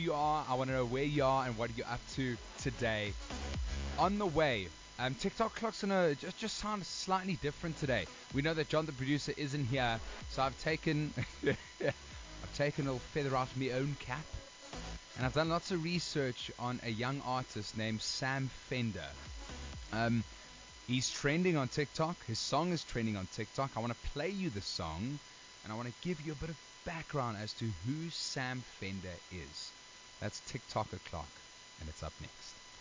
you are. I want to know where you are and what you're up to today. On the way, TikTok clock's gonna just sound slightly different today. We know that John the producer isn't here, so I've taken I've taken a little feather out of my own cap, and I've done lots of research on a young artist named Sam Fender. He's trending on TikTok. His song is trending on TikTok. I want to play you the song, and I want to give you a bit of background as to who Sam Fender is. That's TikTok o'clock, and it's up next.